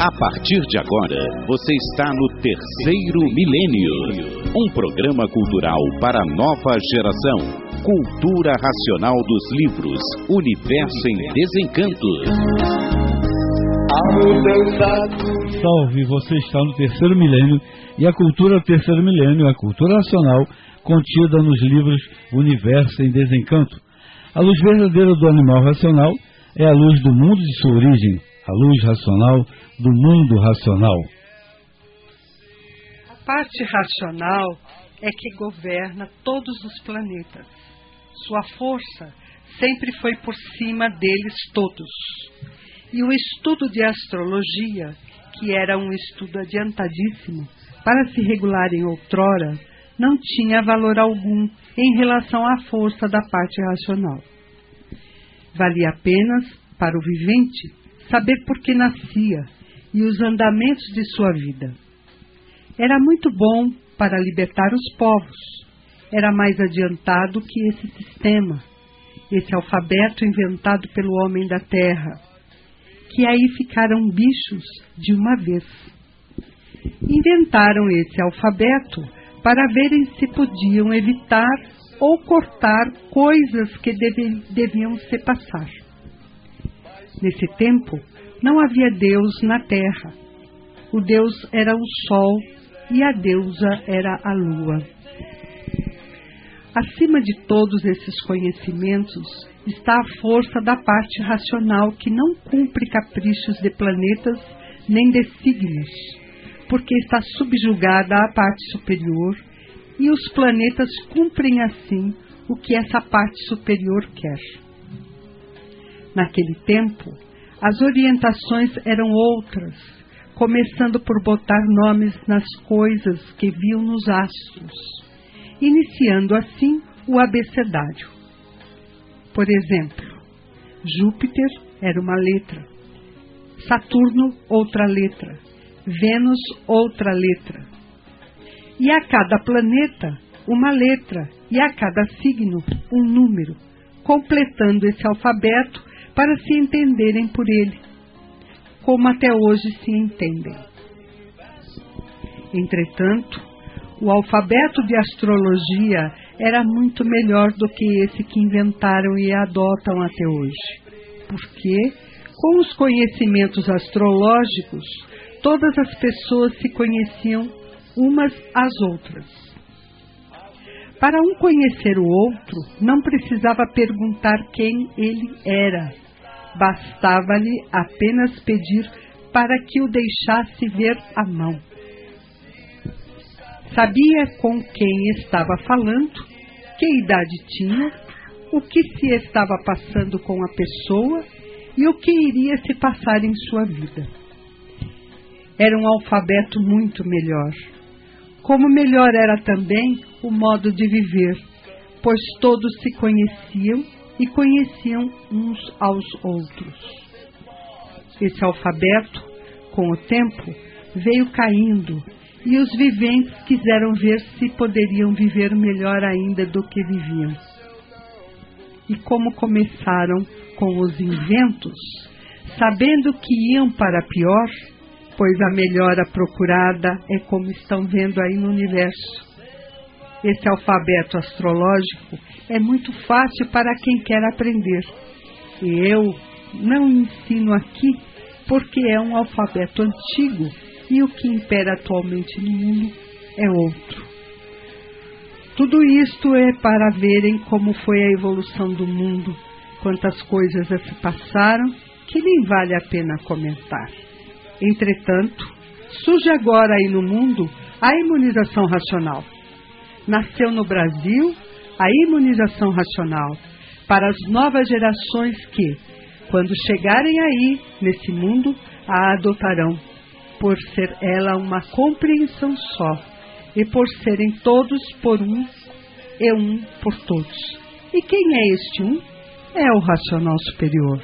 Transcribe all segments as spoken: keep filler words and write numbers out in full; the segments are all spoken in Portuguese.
A partir de agora, você está no Terceiro Milênio, um programa cultural para a nova geração. Cultura racional dos livros, Universo em Desencanto. Salve, você está no Terceiro Milênio e a cultura do Terceiro Milênio, a cultura racional contida nos livros Universo em Desencanto. A luz verdadeira do animal racional é a luz do mundo de sua origem, a luz racional do mundo racional. A parte racional é que governa todos os planetas. Sua força sempre foi por cima deles todos. E o estudo de astrologia, que era um estudo adiantadíssimo para se regular em outrora, não tinha valor algum em relação à força da parte racional. Valia apenas, para o vivente, saber por que nascia e os andamentos de sua vida. Era muito bom para libertar os povos. Era mais adiantado que esse sistema, esse alfabeto inventado pelo homem da terra, que aí ficaram bichos de uma vez. Inventaram esse alfabeto para verem se podiam evitar ou cortar coisas que deve, deviam se passar. Nesse tempo, não havia Deus na terra. O Deus era o Sol e a deusa era a Lua. Acima de todos esses conhecimentos está a força da parte racional que não cumpre caprichos de planetas nem de signos, porque está subjugada à parte superior e os planetas cumprem assim o que essa parte superior quer. Naquele tempo, as orientações eram outras, começando por botar nomes nas coisas que viam nos astros, iniciando assim o abecedário. Por exemplo, Júpiter era uma letra, Saturno outra letra, Vênus outra letra, e a cada planeta uma letra, e a cada signo um número, completando esse alfabeto para se entenderem por ele, como até hoje se entendem. Entretanto, o alfabeto de astrologia era muito melhor do que esse que inventaram e adotam até hoje, porque, com os conhecimentos astrológicos, todas as pessoas se conheciam umas às outras. Para um conhecer o outro, não precisava perguntar quem ele era. Bastava-lhe apenas pedir para que o deixasse ver a mão. Sabia com quem estava falando, que idade tinha, o que se estava passando com a pessoa e o que iria se passar em sua vida. Era um alfabeto muito melhor. Como melhor era também o modo de viver, pois todos se conheciam e conheciam uns aos outros. Esse alfabeto, com o tempo, veio caindo, e os viventes quiseram ver se poderiam viver melhor ainda do que viviam. E como começaram com os inventos, sabendo que iam para pior, pois a melhora procurada é como estão vendo aí no universo. Esse alfabeto astrológico é muito fácil para quem quer aprender. E eu não ensino aqui porque é um alfabeto antigo e o que impera atualmente no mundo é outro. Tudo isto é para verem como foi a evolução do mundo, quantas coisas já se passaram que nem vale a pena comentar. Entretanto, surge agora aí no mundo a imunização racional. Nasceu no Brasil a imunização racional para as novas gerações que, quando chegarem aí, nesse mundo, a adotarão, por ser ela uma compreensão só, e por serem todos por um e um por todos. E quem é este um? É o racional superior.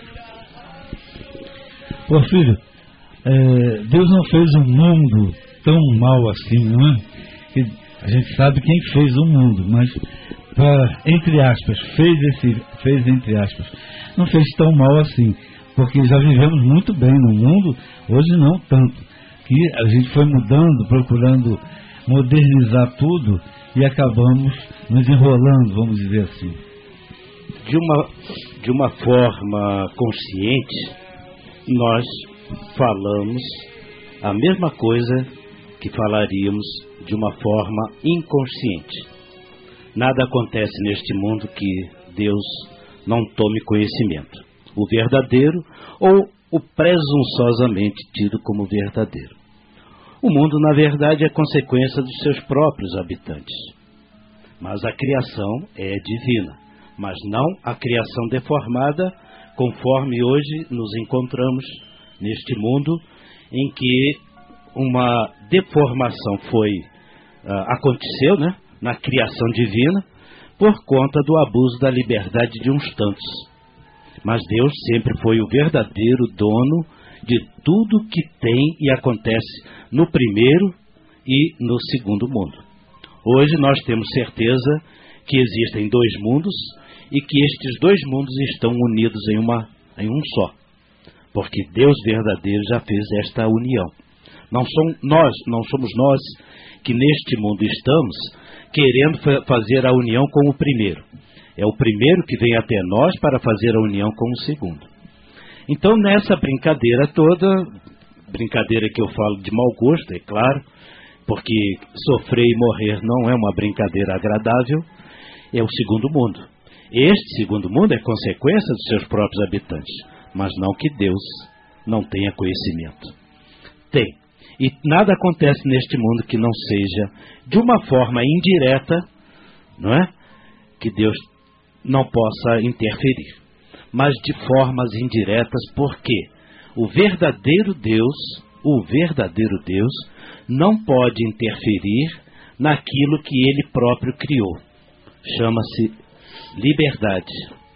Porfírio, é, Deus não fez um mundo tão mal assim, não é? Que a gente sabe quem fez o mundo, mas, pra, entre aspas, fez esse, fez entre aspas, não fez tão mal assim. porque já vivemos muito bem no mundo, hoje não tanto, que a gente foi mudando, procurando modernizar tudo e acabamos nos enrolando, vamos dizer assim. De uma, de uma forma consciente, nós falamos a mesma coisa que falaríamos de uma forma inconsciente. Nada acontece neste mundo que Deus não tome conhecimento. O verdadeiro ou o presunçosamente tido como verdadeiro. O mundo, na verdade, é consequência dos seus próprios habitantes. Mas a criação é divina, mas não a criação deformada, conforme hoje nos encontramos neste mundo em que uma deformação foi, uh, aconteceu, né, na criação divina, por conta do abuso da liberdade de uns tantos. Mas Deus sempre foi o verdadeiro dono de tudo que tem e acontece no primeiro e no segundo mundo. Hoje nós temos certeza que existem dois mundos e que estes dois mundos estão unidos em, uma, em um só. Porque Deus verdadeiro já fez esta união. Não, som, nós, não somos nós que neste mundo estamos querendo fa- fazer a união com o primeiro. É o primeiro que vem até nós para fazer a união com o segundo. Então, nessa brincadeira toda, brincadeira que eu falo de mau gosto, é claro, porque sofrer e morrer não é uma brincadeira agradável, é o segundo mundo. Este segundo mundo é consequência dos seus próprios habitantes, mas não que Deus não tenha conhecimento. Tem. E nada acontece neste mundo que não seja de uma forma indireta, não é? Que Deus não possa interferir, mas de formas indiretas, porque o verdadeiro Deus, o verdadeiro Deus, não pode interferir naquilo que Ele próprio criou. Chama-se liberdade.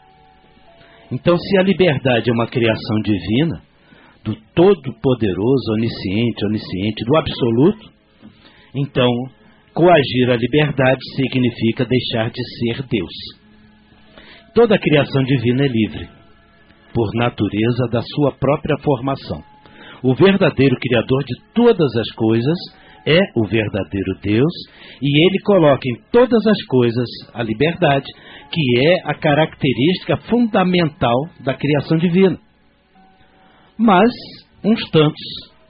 Então, se a liberdade é uma criação divina, do Todo-Poderoso, Onisciente, Onisciente, do Absoluto, então, coagir a liberdade significa deixar de ser Deus. Toda a criação divina é livre, por natureza da sua própria formação. O verdadeiro Criador de todas as coisas é o verdadeiro Deus, e Ele coloca em todas as coisas a liberdade, que é a característica fundamental da criação divina. Mas, uns tantos,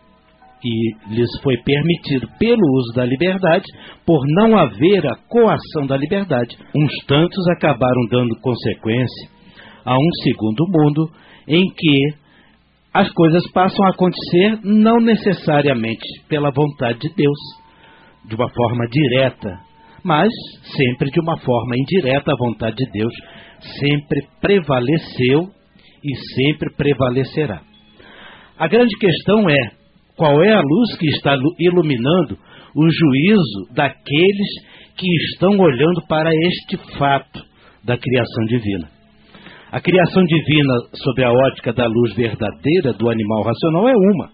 e lhes foi permitido pelo uso da liberdade, por não haver a coação da liberdade, uns tantos acabaram dando consequência a um segundo mundo em que as coisas passam a acontecer não necessariamente pela vontade de Deus, de uma forma direta, mas sempre de uma forma indireta. A vontade de Deus sempre prevaleceu e sempre prevalecerá. A grande questão é, qual é a luz que está iluminando o juízo daqueles que estão olhando para este fato da criação divina? A criação divina, sob a ótica da luz verdadeira do animal racional, é uma.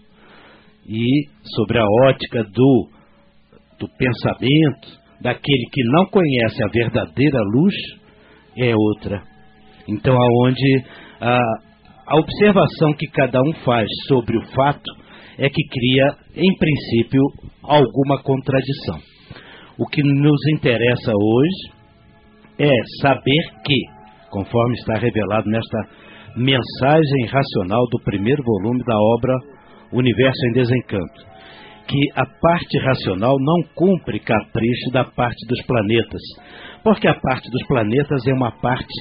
E sobre a ótica do, do pensamento, daquele que não conhece a verdadeira luz, é outra. Então, aonde a, a observação que cada um faz sobre o fato é que cria, em princípio, alguma contradição. O que nos interessa hoje é saber que, conforme está revelado nesta mensagem racional do primeiro volume da obra Universo em Desencanto, que a parte racional não cumpre capricho da parte dos planetas, porque a parte dos planetas é uma parte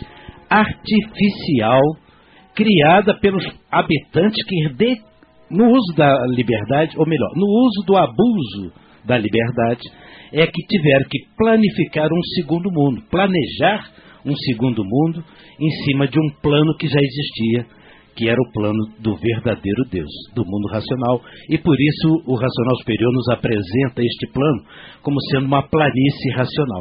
artificial criada pelos habitantes que, de, no uso da liberdade, ou melhor, no uso do abuso da liberdade, é que tiveram que planificar um segundo mundo, planejar um segundo mundo em cima de um plano que já existia, que era o plano do verdadeiro Deus, do mundo racional. E por isso o racional superior nos apresenta este plano como sendo uma planície racional.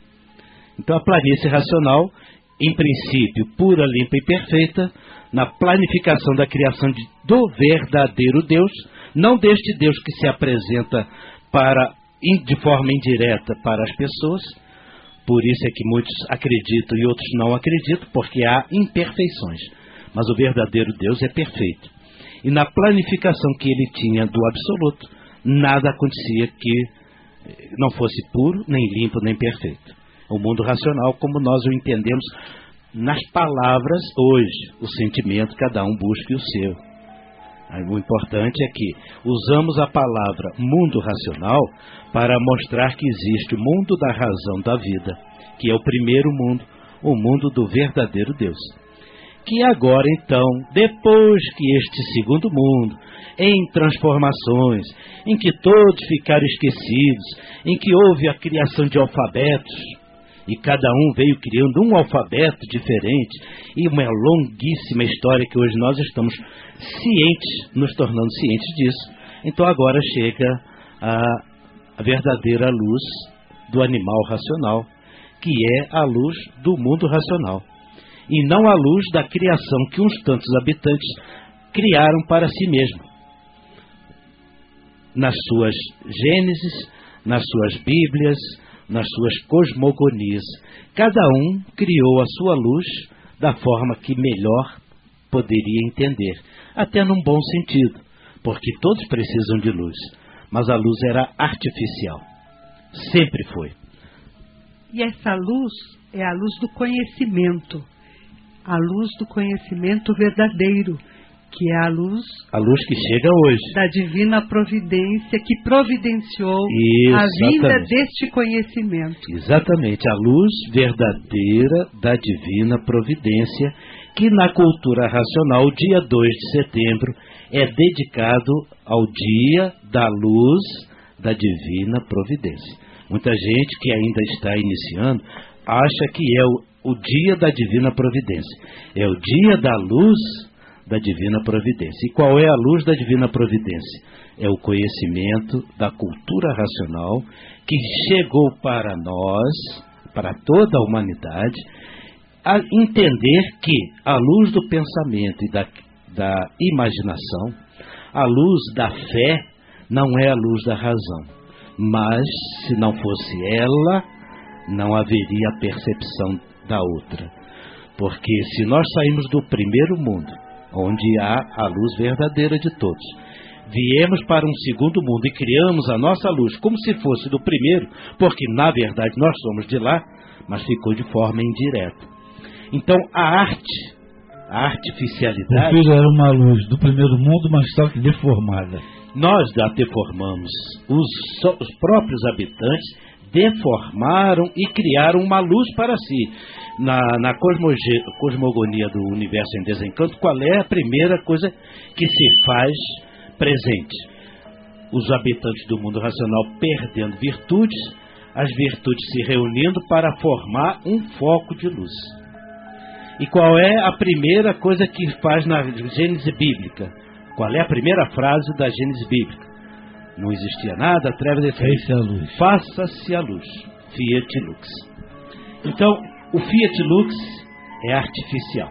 Então a planície racional, em princípio, pura, limpa e perfeita, na planificação da criação de, do verdadeiro Deus, não deste Deus que se apresenta para, de forma indireta para as pessoas. Por isso é que muitos acreditam e outros não acreditam, porque há imperfeições. Mas o verdadeiro Deus é perfeito. E na planificação que ele tinha do absoluto, nada acontecia que não fosse puro, nem limpo, nem perfeito. O mundo racional, como nós o entendemos nas palavras hoje, o sentimento, cada um busca o seu. O importante é que usamos a palavra mundo racional para mostrar que existe o mundo da razão da vida, que é o primeiro mundo, o mundo do verdadeiro Deus. Que agora, então, depois que este segundo mundo, em transformações, em que todos ficaram esquecidos, em que houve a criação de alfabetos, e cada um veio criando um alfabeto diferente, e uma longuíssima história que hoje nós estamos cientes, nos tornando cientes disso. Então agora chega a, a verdadeira luz do animal racional, que é a luz do mundo racional, e não a luz da criação que uns tantos habitantes criaram para si mesmos, nas suas Gênesis, nas suas Bíblias, nas suas cosmogonias. Cada um criou a sua luz da forma que melhor poderia entender, até num bom sentido, porque todos precisam de luz, mas a luz era artificial, sempre foi. E essa luz é a luz do conhecimento, a luz do conhecimento verdadeiro, que é a luz, a luz que chega hoje, da divina providência, que providenciou Isso, a vinda exatamente. deste conhecimento. Exatamente, a luz verdadeira da divina providência, que na cultura racional, o dia dois de setembro, é dedicado ao dia da luz da divina providência. Muita gente que ainda está iniciando acha que é o, o dia da divina providência. É o dia da luz da divina providência. E qual é a luz da divina providência? É o conhecimento da cultura racional que chegou para nós, para toda a humanidade, a entender que a luz do pensamento e da, da imaginação, a luz da fé, não é a luz da razão. Mas, se não fosse ela, não haveria a percepção da outra. Porque se nós saímos do primeiro mundo, onde há a luz verdadeira de todos, viemos para um segundo mundo e criamos a nossa luz como se fosse do primeiro, porque na verdade nós somos de lá, mas ficou de forma indireta. Então a arte, a artificialidade... O filho era uma luz do primeiro mundo, mas só que deformada. Nós a deformamos. Os, os próprios habitantes deformaram e criaram uma luz para si. Na, na cosmoge, cosmogonia do universo em desencanto, qual é a primeira coisa que se faz presente? Os habitantes do mundo racional perdendo virtudes, as virtudes se reunindo para formar um foco de luz. E qual é a primeira coisa que faz na Gênese bíblica? Qual é a primeira frase da Gênese bíblica? Não existia nada, trevas e Fez-se a luz. Faça-se a luz. Fiat lux. Então, o Fiat lux é artificial.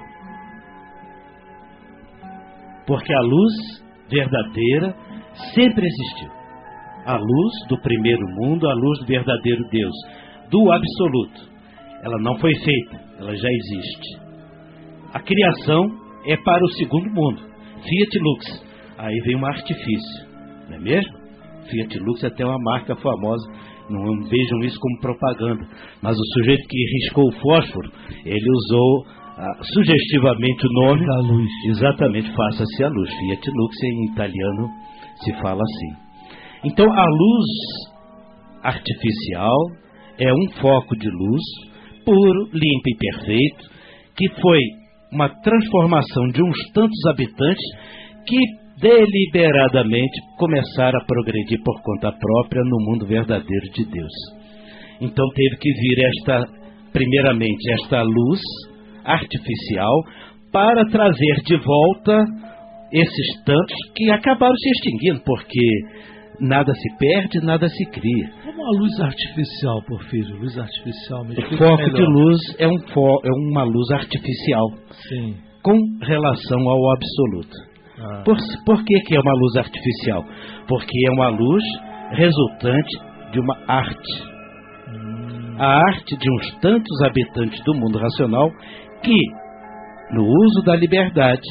Porque a luz verdadeira sempre existiu. A luz do primeiro mundo, a luz do verdadeiro Deus, do absoluto. Ela não foi feita, ela já existe. A criação é para o segundo mundo. Fiat lux. Aí vem um artifício, não é mesmo? Fiat lux é até uma marca famosa. Não vejam isso como propaganda. Mas o sujeito que riscou o fósforo, ele usou ah, sugestivamente o nome da luz. Exatamente, faça-se a luz. Fiat lux em italiano se fala assim. Então a luz artificial é um foco de luz puro, limpo e perfeito, que foi uma transformação de uns tantos habitantes que deliberadamente começaram a progredir por conta própria no mundo verdadeiro de Deus. Então teve que vir esta, primeiramente, esta luz artificial para trazer de volta esses tantos que acabaram se extinguindo, porque nada se perde, nada se cria. Como a luz artificial, Porfírio? Luz artificial. Me o foco melhor. De luz é, um fo- é uma luz artificial. Sim. Com relação ao absoluto. Ah. Por, por que, que é uma luz artificial? Porque é uma luz resultante de uma arte. Hum. A arte de uns tantos habitantes do mundo racional que no uso da liberdade,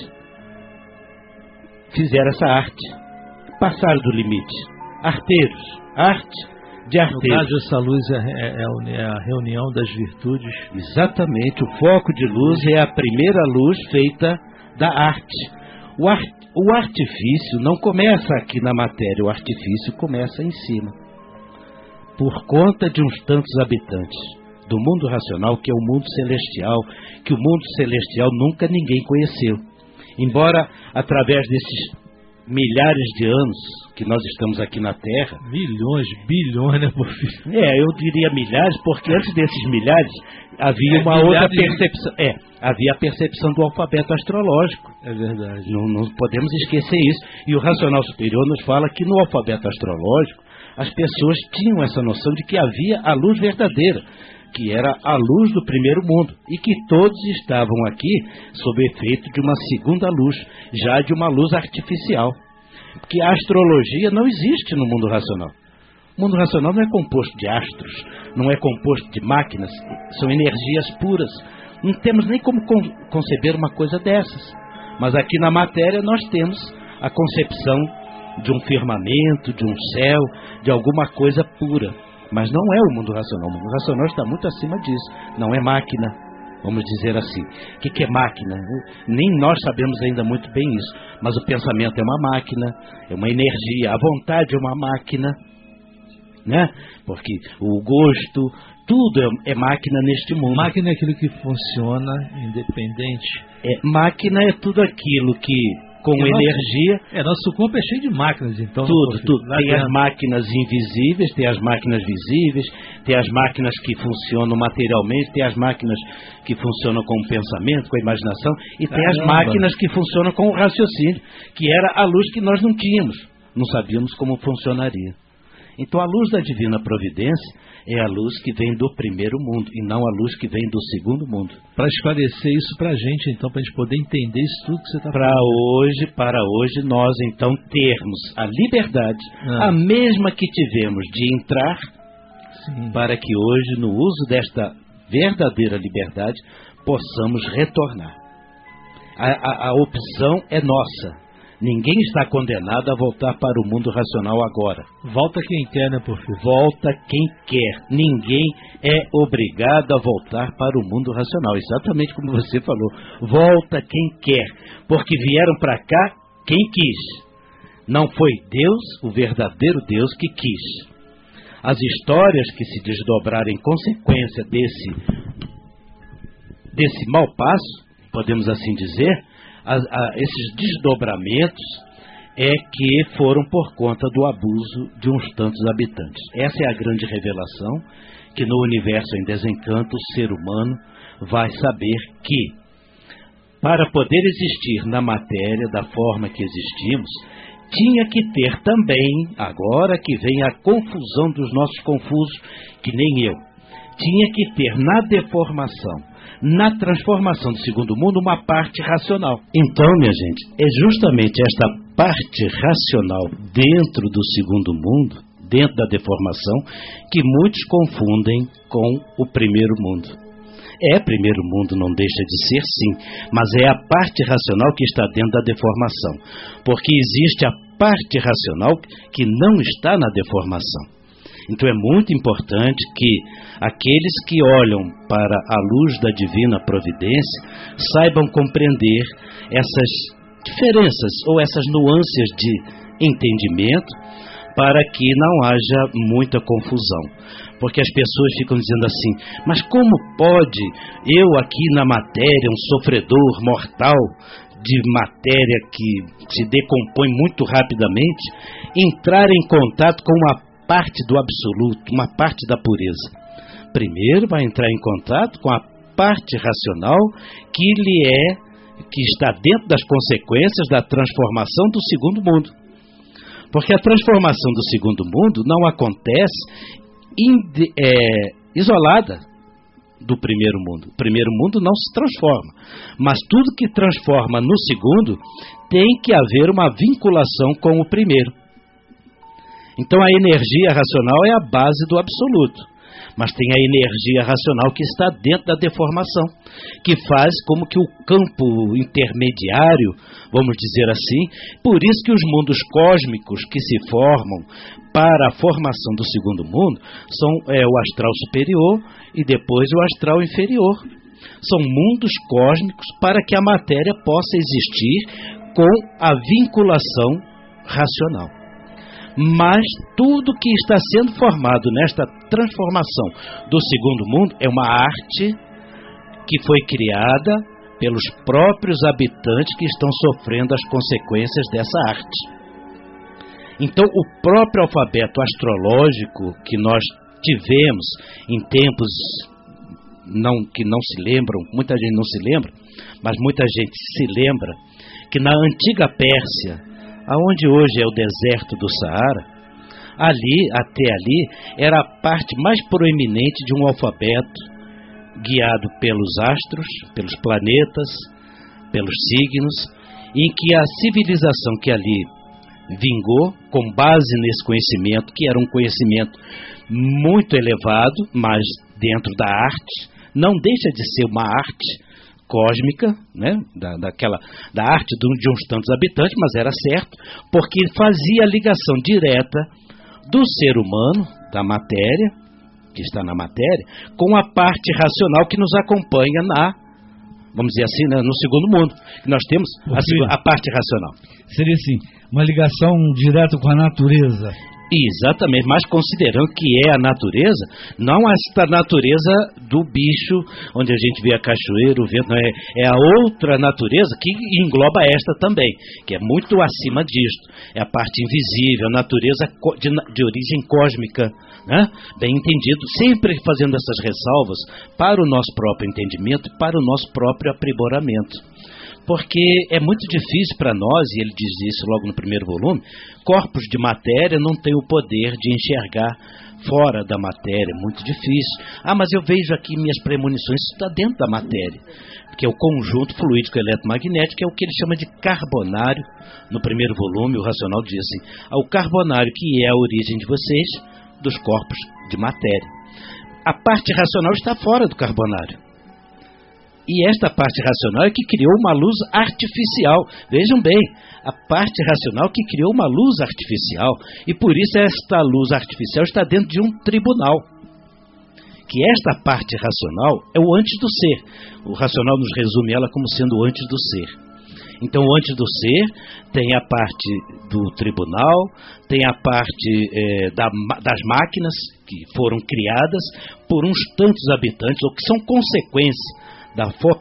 fizeram essa arte, passaram do limite. Arteiros, arte de arteiros. No caso, essa luz é, é, é a reunião das virtudes. Exatamente, o foco de luz é a primeira luz feita da arte. O, ar, o artifício não começa aqui na matéria, o artifício começa em cima. Por conta de uns tantos habitantes do mundo racional, que é o mundo celestial, que o mundo celestial nunca ninguém conheceu. Embora, através desses milhares de anos que nós estamos aqui na Terra... Milhões, bilhões, né, Porfírio? É, eu diria milhares, porque antes desses milhares havia é, uma outra de... percepção. É, havia a percepção do alfabeto astrológico. É verdade. Não, não podemos esquecer isso. E o racional superior nos fala que no alfabeto astrológico as pessoas tinham essa noção de que havia a luz verdadeira, que era a luz do primeiro mundo, e que todos estavam aqui sob efeito de uma segunda luz, já de uma luz artificial. Porque a astrologia não existe no mundo racional. O mundo racional não é composto de astros, não é composto de máquinas, são energias puras. Não temos nem como con- conceber uma coisa dessas. Mas aqui na matéria nós temos a concepção de um firmamento, de um céu, de alguma coisa pura. Mas não é o mundo racional. O mundo racional está muito acima disso. Não é máquina, vamos dizer assim. O que, que é máquina? Nem nós sabemos ainda muito bem isso. Mas o pensamento é uma máquina, é uma energia. A vontade é uma máquina, né? Porque o gosto, tudo é, é máquina neste mundo. Máquina é aquilo que funciona independente. É, máquina é tudo aquilo que... com é energia. Nosso, é, nosso corpo é cheio de máquinas, então. Tudo, tudo. Tem as máquinas invisíveis, tem as máquinas visíveis, tem as máquinas que funcionam materialmente, tem as máquinas que funcionam com o pensamento, com a imaginação, e tem Caramba. as máquinas que funcionam com o raciocínio, que era a luz que nós não tínhamos, não sabíamos como funcionaria. Então a luz da divina providência é a luz que vem do primeiro mundo e não a luz que vem do segundo mundo. Para esclarecer isso para a gente, então, para a gente poder entender isso tudo que você está falando. Para hoje, para hoje, nós então termos a liberdade, ah. a mesma que tivemos de entrar, Sim. para que hoje, no uso desta verdadeira liberdade, possamos retornar. A, a, a opção é nossa. Ninguém está condenado a voltar para o mundo racional agora. Volta quem quer, né, Porfírio? Volta quem quer. Ninguém é obrigado a voltar para o mundo racional. Exatamente como você falou. Volta quem quer. Porque vieram para cá quem quis. Não foi Deus, o verdadeiro Deus, que quis. As histórias que se desdobraram em consequência desse, desse mau passo, podemos assim dizer... A, a, esses desdobramentos é que foram por conta do abuso de uns tantos habitantes. Essa é a grande revelação, que no universo em desencanto o ser humano vai saber que, para poder existir na matéria da forma que existimos, tinha que ter também, agora que vem a confusão dos nossos confusos, que nem eu, tinha que ter na deformação, na transformação do segundo mundo, uma parte racional. Então, minha gente, é justamente esta parte racional dentro do segundo mundo, dentro da deformação, que muitos confundem com o primeiro mundo. É, primeiro mundo não deixa de ser, sim, mas é a parte racional que está dentro da deformação, porque existe a parte racional que não está na deformação. Então é muito importante que aqueles que olham para a luz da divina providência saibam compreender essas diferenças ou essas nuances de entendimento para que não haja muita confusão. Porque as pessoas ficam dizendo assim, mas como pode eu aqui na matéria, um sofredor mortal de matéria que se decompõe muito rapidamente, entrar em contato com uma parte do absoluto, uma parte da pureza? Primeiro vai entrar em contato com a parte racional que lhe é, que está dentro das consequências da transformação do segundo mundo. Porque a transformação do segundo mundo não acontece inde, é, isolada do primeiro mundo. O primeiro mundo não se transforma, mas tudo que transforma no segundo tem que haver uma vinculação com o primeiro. Então a energia racional é a base do absoluto, mas tem a energia racional que está dentro da deformação, que faz como que o campo intermediário, vamos dizer assim, por isso que os mundos cósmicos que se formam para a formação do segundo mundo são é, o astral superior e depois o astral inferior. São mundos cósmicos para que a matéria possa existir com a vinculação racional. Mas tudo que está sendo formado nesta transformação do segundo mundo é uma arte que foi criada pelos próprios habitantes que estão sofrendo as consequências dessa arte. Então, o próprio alfabeto astrológico que nós tivemos em tempos não, que não se lembram, muita gente não se lembra, mas muita gente se lembra, que na antiga Pérsia, aonde hoje é o deserto do Saara, ali, até ali, era a parte mais proeminente de um alfabeto guiado pelos astros, pelos planetas, pelos signos, em que a civilização que ali vingou, com base nesse conhecimento, que era um conhecimento muito elevado, mas dentro da arte, não deixa de ser uma arte cósmica, né, da, daquela, da arte de, de uns tantos habitantes, mas era certo, porque fazia a ligação direta do ser humano, da matéria, que está na matéria, com a parte racional que nos acompanha na, vamos dizer assim, né, no segundo mundo, que nós temos a, a parte racional. Seria assim, uma ligação direta com a natureza. Exatamente, mas considerando que é a natureza, não esta natureza do bicho, onde a gente vê a cachoeira, o vento, não é, é a outra natureza que engloba esta também, que é muito acima disto. É a parte invisível, a natureza de, de origem cósmica, né? Bem entendido, sempre fazendo essas ressalvas para o nosso próprio entendimento e para o nosso próprio aprimoramento. Porque é muito difícil para nós, e ele diz isso logo no primeiro volume, corpos de matéria não têm o poder de enxergar fora da matéria, é muito difícil. Ah, mas eu vejo aqui minhas premonições, isso está dentro da matéria, que é o conjunto fluídico eletromagnético, que é o que ele chama de carbonário. No primeiro volume, o Racional diz assim, ah, o carbonário que é a origem de vocês, dos corpos de matéria. A parte racional está fora do carbonário. E esta parte racional é que criou uma luz artificial. Vejam bem, a parte racional que criou uma luz artificial. E por isso esta luz artificial está dentro de um tribunal. Que esta parte racional é o antes do ser. O racional nos resume ela como sendo o antes do ser. Então, o antes do ser tem a parte do tribunal, tem a parte é, da, das máquinas que foram criadas por uns tantos habitantes, ou que são consequência Da, for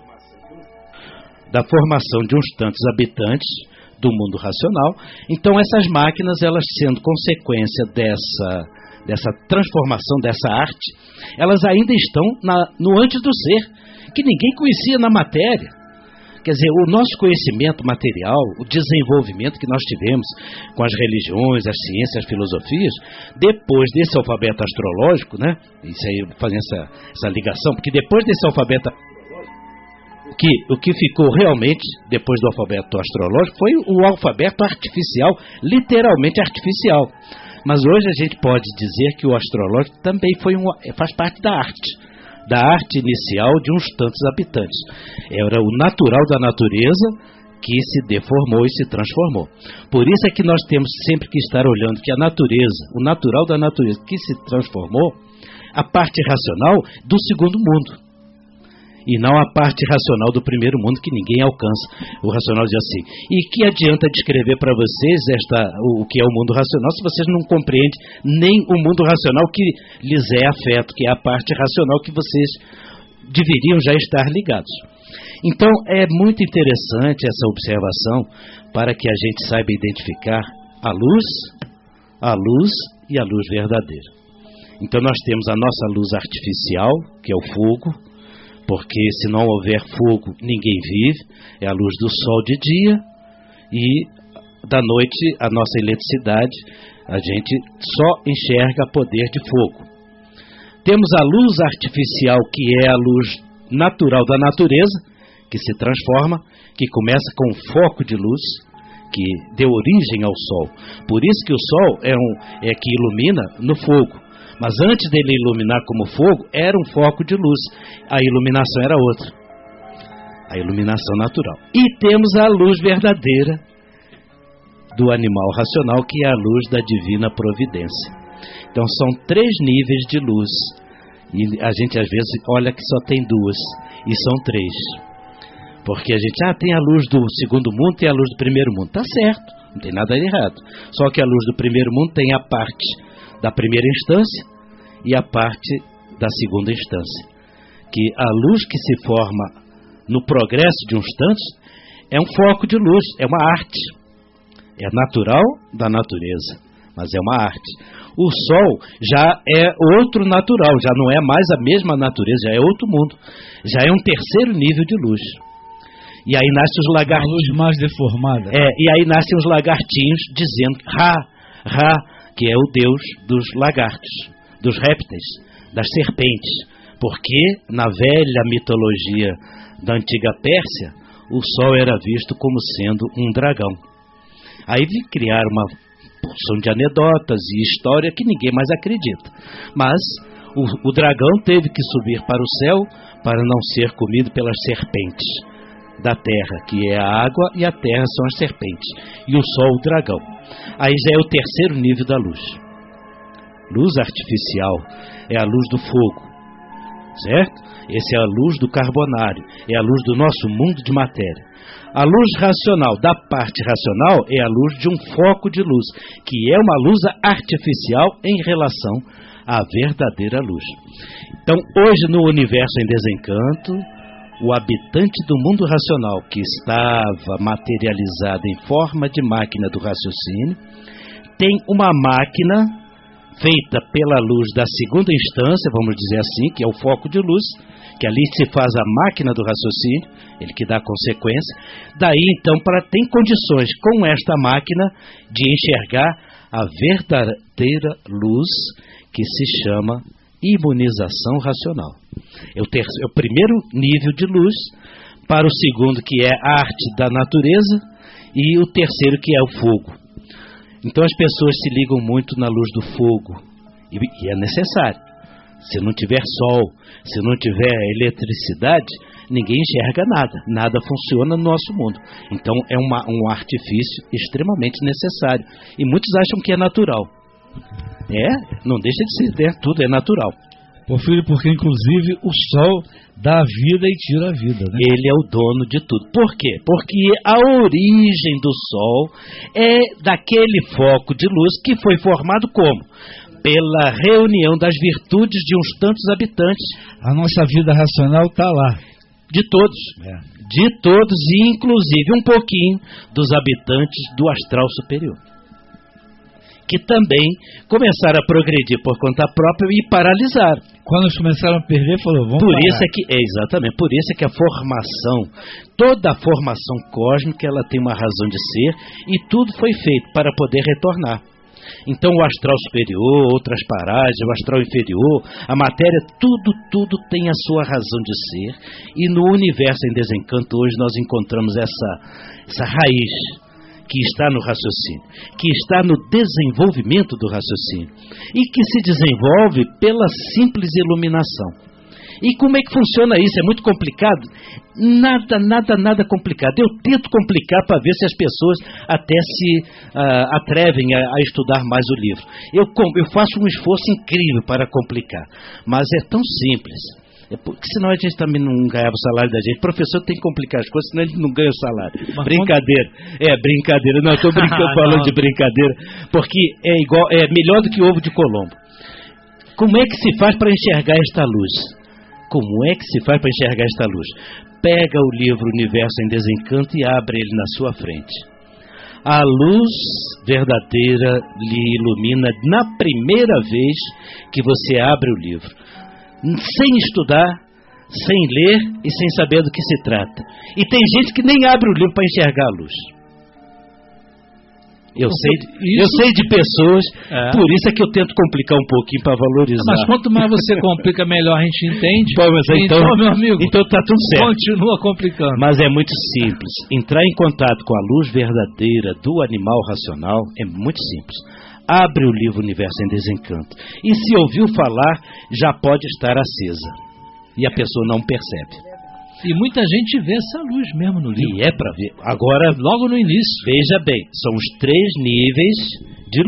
da formação de uns tantos habitantes do mundo racional. Então essas máquinas, elas sendo consequência dessa, dessa transformação, dessa arte, elas ainda estão na, no antes do ser, que ninguém conhecia na matéria. Quer dizer, o nosso conhecimento material, o desenvolvimento que nós tivemos com as religiões, as ciências, as filosofias, depois desse alfabeto astrológico, né? Isso aí, fazendo essa, essa ligação, porque depois desse alfabeto Que, o que ficou realmente, depois do alfabeto astrológico, foi o alfabeto artificial, literalmente artificial. Mas hoje a gente pode dizer que o astrológico também foi um, faz parte da arte, da arte inicial de uns tantos habitantes. Era o natural da natureza que se deformou e se transformou. Por isso é que nós temos sempre que estar olhando que a natureza, o natural da natureza que se transformou, a parte racional do segundo mundo. E não a parte racional do primeiro mundo que ninguém alcança. O racional diz assim, e que adianta descrever para vocês esta, o, o que é o mundo racional se vocês não compreendem nem o mundo racional que lhes é afeto, que é a parte racional que vocês deveriam já estar ligados. Então é muito interessante essa observação para que a gente saiba identificar a luz, a luz e a luz verdadeira. Então nós temos a nossa luz artificial, que é o fogo, porque se não houver fogo, ninguém vive, é a luz do sol de dia, e da noite, a nossa eletricidade, a gente só enxerga poder de fogo. Temos a luz artificial, que é a luz natural da natureza, que se transforma, que começa com um foco de luz, que deu origem ao sol. Por isso que o sol é, um, é que ilumina no fogo. Mas antes dele iluminar como fogo, era um foco de luz. A iluminação era outra. A iluminação natural. E temos a luz verdadeira do animal racional, que é a luz da divina providência. Então são três níveis de luz. E a gente às vezes olha que só tem duas. E são três. Porque a gente, ah, tem a luz do segundo mundo, tem a luz do primeiro mundo. Tá certo, não tem nada errado. Só que a luz do primeiro mundo tem a parte da primeira instância e a parte da segunda instância. Que a luz que se forma no progresso de um instante é um foco de luz, é uma arte. É natural da natureza, mas é uma arte. O Sol já é outro natural, já não é mais a mesma natureza, já é outro mundo. Já é um terceiro nível de luz. E aí nascem os lagartinhos. A luz mais deformada. É, e aí nascem os lagartinhos dizendo Ra, Ra, que é o deus dos lagartos, dos répteis, das serpentes. Porque na velha mitologia da antiga Pérsia, o Sol era visto como sendo um dragão. Aí criaram uma porção de anedotas e história que ninguém mais acredita. Mas o, o dragão teve que subir para o céu para não ser comido pelas serpentes da terra, que é a água e a terra são as serpentes. E o Sol, o dragão. Aí já é o terceiro nível da luz. Luz artificial é a luz do fogo, certo? Essa é a luz do carbonário, é a luz do nosso mundo de matéria. A luz racional, da parte racional, é a luz de um foco de luz, que é uma luz artificial em relação à verdadeira luz. Então, hoje no universo em desencanto, o habitante do mundo racional, que estava materializado em forma de máquina do raciocínio, tem uma máquina feita pela luz da segunda instância, vamos dizer assim, que é o foco de luz, que ali se faz a máquina do raciocínio, ele que dá a consequência. Daí, então, para tem condições com esta máquina de enxergar a verdadeira luz, que se chama imunização racional. É o, terceiro, é o primeiro nível de luz, para o segundo, que é a arte da natureza, e o terceiro, que é o fogo. Então as pessoas se ligam muito na luz do fogo, e, e é necessário. Se não tiver sol, se não tiver eletricidade, ninguém enxerga nada, nada funciona no nosso mundo. Então é uma, um artifício extremamente necessário, e muitos acham que é natural. É, não deixa de ser, é, tudo é natural. Porfírio, porque inclusive o Sol dá a vida e tira a vida, né? Ele é o dono de tudo. Por quê? Porque a origem do Sol é daquele foco de luz que foi formado como? Pela reunião das virtudes de uns tantos habitantes. A nossa vida racional está lá. De todos. É. De todos, e inclusive um pouquinho dos habitantes do astral superior, que também começaram a progredir por conta própria e paralisaram. Quando eles começaram a perder, falou, vamos por parar. Isso é que, é, exatamente, por isso é que a formação, toda a formação cósmica, ela tem uma razão de ser, e tudo foi feito para poder retornar. Então o astral superior, outras paragens, o astral inferior, a matéria, tudo, tudo tem a sua razão de ser, e no universo em desencanto hoje nós encontramos essa, essa raiz que está no raciocínio, que está no desenvolvimento do raciocínio, e que se desenvolve pela simples iluminação. E como é que funciona isso? É muito complicado? Nada, nada, nada complicado. Eu tento complicar para ver se as pessoas até se uh, atrevem a, a estudar mais o livro. Eu, eu faço um esforço incrível para complicar, mas é tão simples. É porque senão a gente também não ganhava o salário da gente. O professor tem que complicar as coisas, senão ele não ganha o salário. Mas brincadeira. Quando... É, brincadeira. Não, estou brincando, falando de brincadeira, porque é, igual, é melhor do que ovo de Colombo. Como é que se faz para enxergar esta luz? Como é que se faz para enxergar esta luz? Pega o livro Universo em Desencanto e abre ele na sua frente. A luz verdadeira lhe ilumina na primeira vez que você abre o livro, sem estudar, sem ler e sem saber do que se trata. E tem gente que nem abre o livro para enxergar a luz. Eu sei, de, eu sei de pessoas, é. Por isso é que eu tento complicar um pouquinho para valorizar. Mas quanto mais você complica, melhor a gente entende. Pô, mas então, então, meu amigo, então tá tudo certo. Continua complicando. Mas é muito simples. Entrar em contato com a luz verdadeira do animal racional é muito simples. abre o livro Universo em Desencanto. E se ouviu falar, já pode estar acesa. E a pessoa não percebe. E muita gente vê essa luz mesmo no livro. E é para ver. Agora, logo no início, veja bem, são os três níveis de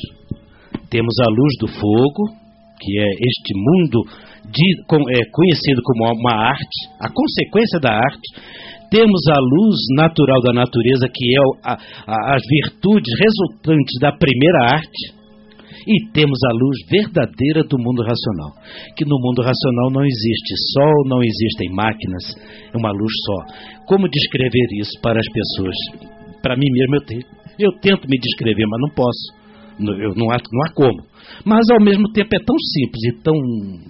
luz. Temos a luz do fogo, que é este mundo de, com, é, conhecido como uma arte, a consequência da arte. Temos a luz natural da natureza, que é a, a, as virtudes resultantes da primeira arte. E temos a luz verdadeira do mundo racional, que no mundo racional não existe sol, não existem máquinas, é uma luz só. Como descrever isso para as pessoas? Para mim mesmo eu, te, eu tento me descrever, mas não posso, eu não, há, não há como. Mas ao mesmo tempo é tão simples e tão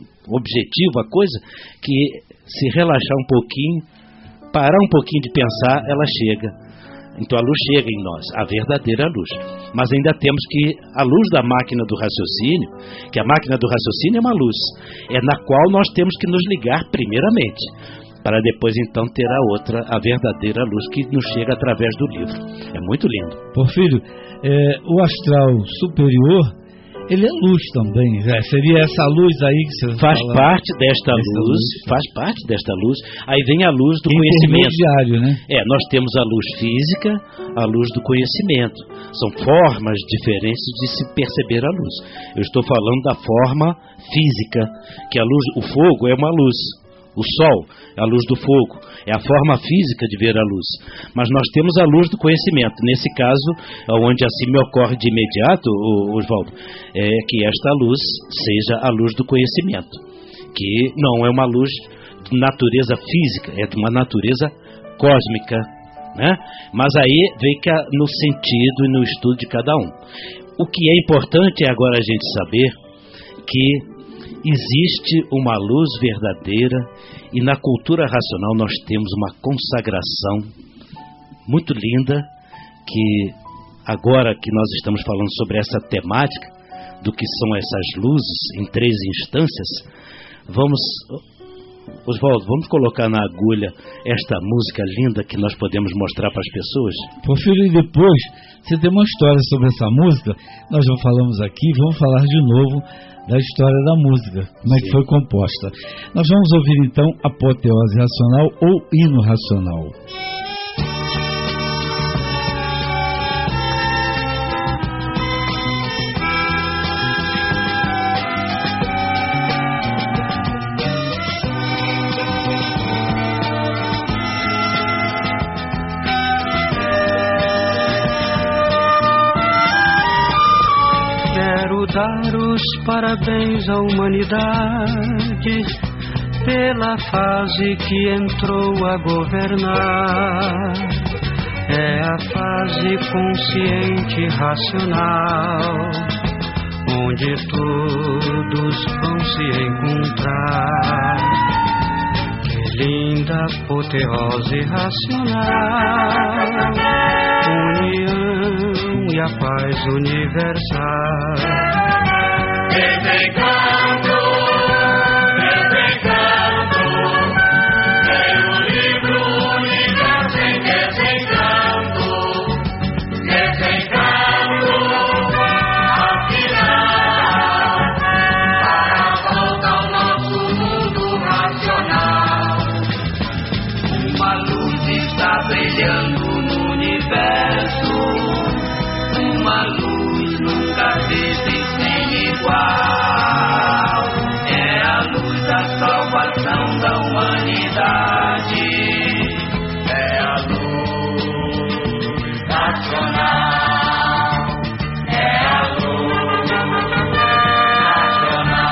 objetivo a coisa, que se relaxar um pouquinho, parar um pouquinho de pensar, ela chega. Então a luz chega em nós, a verdadeira luz. Mas ainda temos que a luz da máquina do raciocínio, que a máquina do raciocínio é uma luz, é na qual nós temos que nos ligar primeiramente, para depois então ter a outra, a verdadeira luz que nos chega através do livro. É muito lindo. Porfírio, é, o astral superior, ele é luz também, né? Seria essa luz aí que você faz fala, parte desta luz, luz, faz parte desta luz. Aí vem a luz do conhecimento. Diário, né? É, nós temos a luz física, a luz do conhecimento. São formas diferentes de se perceber a luz. Eu estou falando da forma física, que a luz, o fogo é uma luz. O sol é a luz do fogo, é a forma física de ver a luz. Mas nós temos a luz do conhecimento. Nesse caso, onde assim me ocorre de imediato, Oswaldo, é que esta luz seja a luz do conhecimento, que não é uma luz de natureza física, é de uma natureza cósmica, né? Mas aí vem que no sentido e no estudo de cada um. O que é importante é agora a gente saber que existe uma luz verdadeira e na cultura racional nós temos uma consagração muito linda, que agora que nós estamos falando sobre essa temática do que são essas luzes em três instâncias, vamos, Oswaldo, vamos colocar na agulha esta música linda que nós podemos mostrar para as pessoas? Porfírio, e depois você tem uma história sobre essa música, nós já falamos aqui, vamos falar de novo da história da música, como é que foi composta. Nós vamos ouvir então Apoteose Racional ou Hino Racional. Dar os parabéns à humanidade pela fase que entrou a governar. É a fase consciente e racional, onde todos vão se encontrar. Que linda apoteose racional, união e a paz universal. Desencanto, desencanto, tem um livro Universo em Desencanto, desencanto, afinal, para a volta ao nosso mundo racional. Uma luz está brilhando no universo, uma luz nunca vista sem igual. É a luz da salvação da humanidade. É a luz racional. É a luz racional.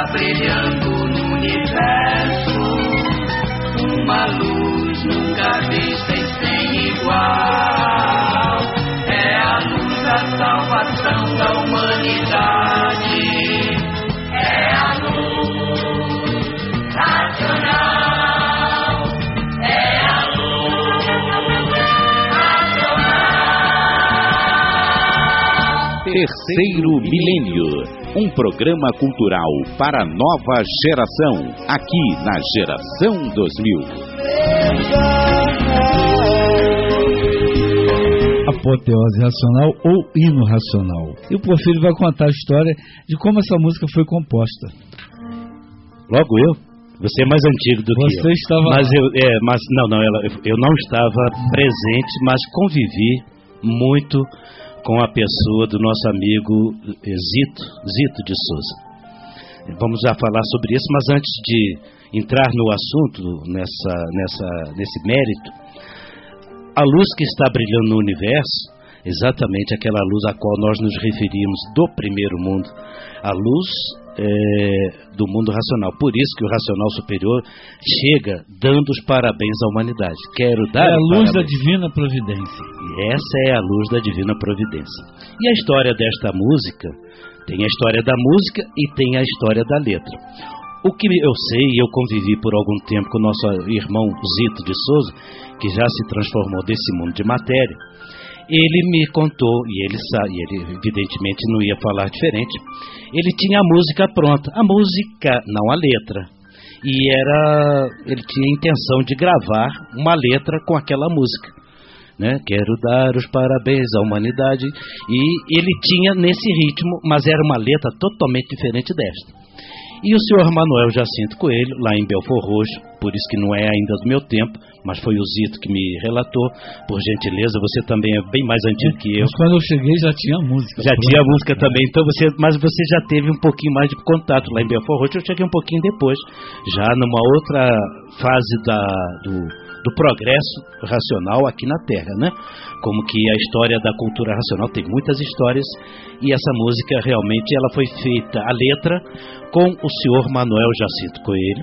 está brilhando no universo, uma luz nunca vista e sem igual. É a luz da salvação da humanidade. É a luz racional. É a luz racional. Terceiro Milênio. Um programa cultural para a nova geração, aqui na Geração dois mil. Apoteose racional ou hino racional. E o Porfírio vai contar a história de como essa música foi composta. Logo eu? Você é mais antigo do Você que eu. Você estava... Mas eu, é, mas, não, não, ela, eu não estava presente, mas convivi muito com a pessoa do nosso amigo Zito, Zito de Souza. Vamos já falar sobre isso, mas antes de entrar no assunto, nessa, nessa, nesse mérito, a luz que está brilhando no universo, exatamente aquela luz a qual nós nos referimos do primeiro mundo, a luz é, do mundo racional. Por isso que o racional superior chega dando os parabéns à humanidade. Quero dar é a luz parabéns. da divina providência. E essa é a luz da divina providência. E a história desta música, tem a história da música e tem a história da letra. O que eu sei, e eu convivi por algum tempo com o nosso irmão Zito de Souza, que já se transformou desse mundo de matéria, ele me contou, e ele, e ele evidentemente não ia falar diferente, ele tinha a música pronta, a música, não a letra, e era, ele tinha a intenção de gravar uma letra com aquela música, né? Quero dar os parabéns à humanidade, e ele tinha nesse ritmo, mas era uma letra totalmente diferente desta. E o senhor Manuel Jacinto Coelho, lá em Belfor Roxo, por isso que não é ainda do meu tempo, mas foi o Zito que me relatou, por gentileza, você também é bem mais antigo que eu. Mas quando eu cheguei já tinha música. Já tinha música também, então você, mas você já teve um pouquinho mais de contato lá em Belfor Roxo, eu cheguei um pouquinho depois, já numa outra fase da, do, do progresso racional aqui na Terra, né? Como que a história da cultura racional tem muitas histórias, e essa música realmente ela foi feita, a letra, com o senhor Manuel Jacinto Coelho,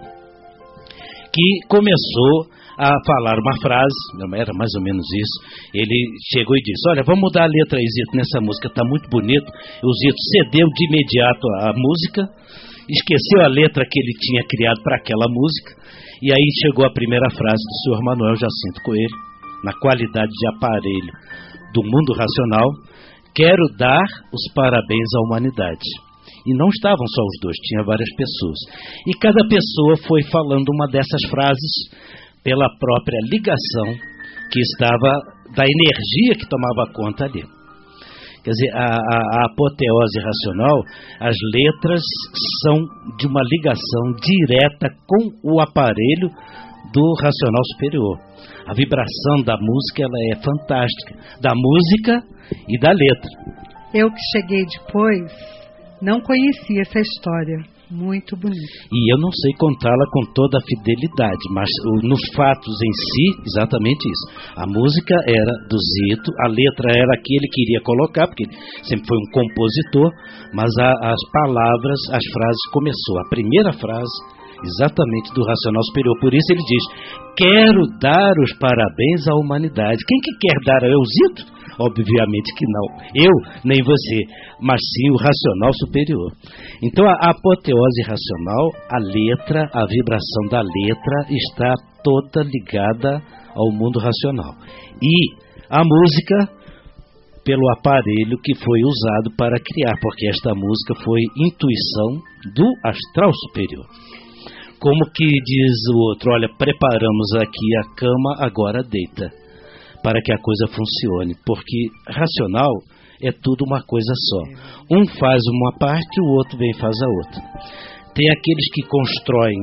que começou a falar uma frase, era mais ou menos isso. Ele chegou e disse: olha, vamos mudar a letra aí, Zito, nessa música, está muito bonito. O Zito cedeu de imediato a música, esqueceu a letra que ele tinha criado para aquela música, e aí chegou a primeira frase do senhor Manuel Jacinto Coelho, na qualidade de aparelho do mundo racional: quero dar os parabéns à humanidade. E não estavam só os dois, tinha várias pessoas. E cada pessoa foi falando uma dessas frases pela própria ligação que estava, da energia que tomava conta ali. Quer dizer, a, a, a apoteose racional, as letras são de uma ligação direta com o aparelho do racional superior. A vibração da música ela é fantástica, da música e da letra. Eu que cheguei depois, não conhecia essa história. Muito bonito. E eu não sei contá-la com toda a fidelidade, mas o, nos fatos em si, exatamente isso. A música era do Zito, a letra era a que ele queria colocar, porque ele sempre foi um compositor, mas a, as palavras, as frases, começou. A primeira frase, exatamente do Racional Superior. Por isso ele diz: quero dar os parabéns à humanidade. Quem que quer dar? É o Zito? Obviamente que não. Eu, nem você, mas sim o racional superior. Então a apoteose racional, a letra, a vibração da letra está toda ligada ao mundo racional. E a música pelo aparelho que foi usado para criar, porque esta música foi intuição do astral superior. Como que diz o outro: olha, preparamos aqui a cama, agora deita, para que a coisa funcione, porque racional é tudo uma coisa só. Um faz uma parte, o outro vem e faz a outra. Tem aqueles que constroem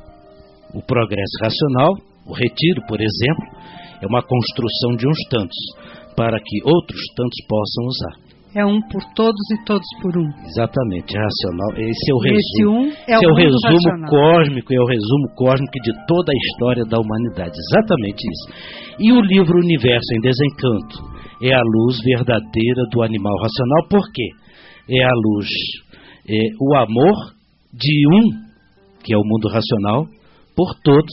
o progresso racional, o retiro, por exemplo, é uma construção de uns tantos, para que outros tantos possam usar. É um por todos e todos por um. Exatamente, racional. Esse é o resumo. Esse um é Esse o, é o resumo racional. cósmico, é o resumo cósmico de toda a história da humanidade. Exatamente isso. E o livro Universo em Desencanto é a luz verdadeira do animal racional. Por quê? É a luz, é o amor de um, que é o mundo racional, por todos,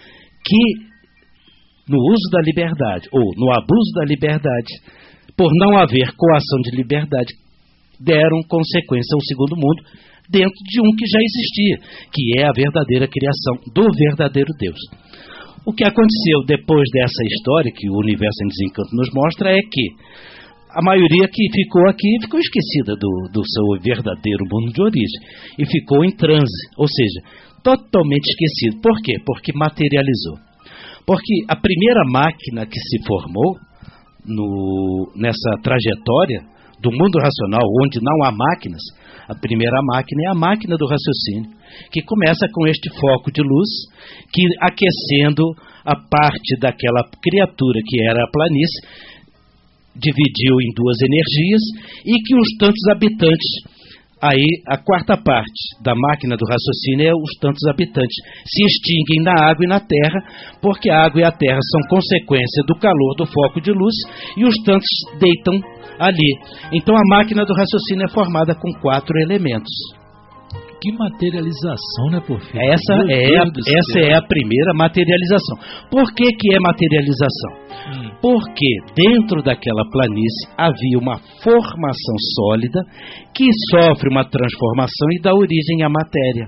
que no uso da liberdade, ou no abuso da liberdade, por não haver coação de liberdade, deram consequência ao segundo mundo, dentro de um que já existia, que é a verdadeira criação do verdadeiro Deus. O que aconteceu depois dessa história, que o Universo em Desencanto nos mostra, é que a maioria que ficou aqui ficou esquecida do, do seu verdadeiro mundo de origem, e ficou em transe, ou seja, totalmente esquecido. Por quê? Porque materializou. Porque a primeira máquina que se formou no, nessa trajetória do mundo racional, onde não há máquinas, a primeira máquina é a máquina do raciocínio, que começa com este foco de luz, que aquecendo a parte daquela criatura que era a planície, dividiu em duas energias, e que os tantos habitantes, aí a quarta parte da máquina do raciocínio é os tantos habitantes, se extinguem na água e na terra, porque a água e a terra são consequência do calor do foco de luz, e os tantos deitam ali. Então a máquina do raciocínio é formada com quatro elementos. Que materialização, né, Porfírio? Essa, é a, essa é a primeira materialização. Por que que é materialização? Hum. Porque dentro daquela planície havia uma formação sólida que sofre uma transformação e dá origem à matéria.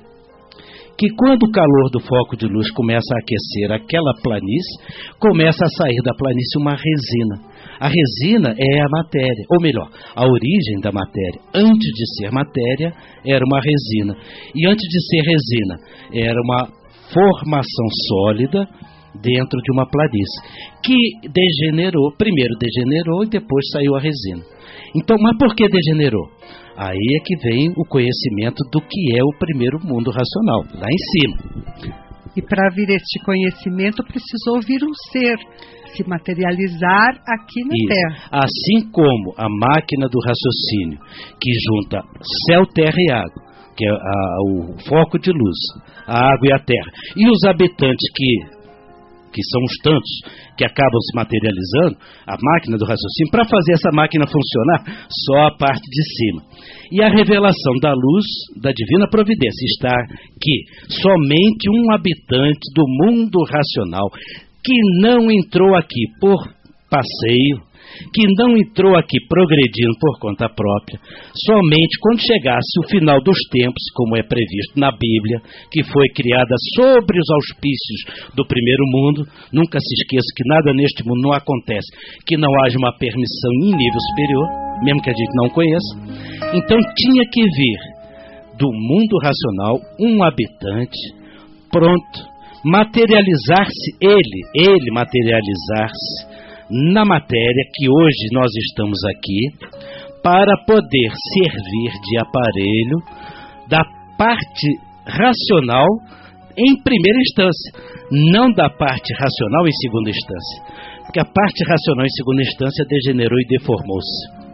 Que quando o calor do foco de luz começa a aquecer aquela planície, começa a sair da planície uma resina. A resina é a matéria, ou melhor, a origem da matéria. Antes de ser matéria, era uma resina. E antes de ser resina, era uma formação sólida dentro de uma planície, que degenerou, primeiro degenerou e depois saiu a resina. Então, mas por que degenerou? Aí é que vem o conhecimento do que é o primeiro mundo racional, lá em cima. E para vir este conhecimento, precisou vir um ser, se materializar aqui na Isso. Terra. Assim como a máquina do raciocínio, que junta céu, terra e água, que é a, o foco de luz, a água e a terra, e os habitantes que... que são os tantos que acabam se materializando, a máquina do raciocínio, para fazer essa máquina funcionar, só a parte de cima. E a revelação da luz da divina providência está que somente um habitante do mundo racional, que não entrou aqui por passeio, que não entrou aqui progredindo por conta própria, somente quando chegasse o final dos tempos, como é previsto na Bíblia, que foi criada sobre os auspícios do primeiro mundo. Nunca se esqueça que nada neste mundo não acontece que não haja uma permissão em nível superior, mesmo que a gente não conheça. Então tinha que vir do mundo racional um habitante pronto, materializar-se ele, ele materializar-se na matéria que hoje nós estamos aqui, para poder servir de aparelho da parte racional em primeira instância, não da parte racional em segunda instância, porque a parte racional em segunda instância degenerou e deformou-se,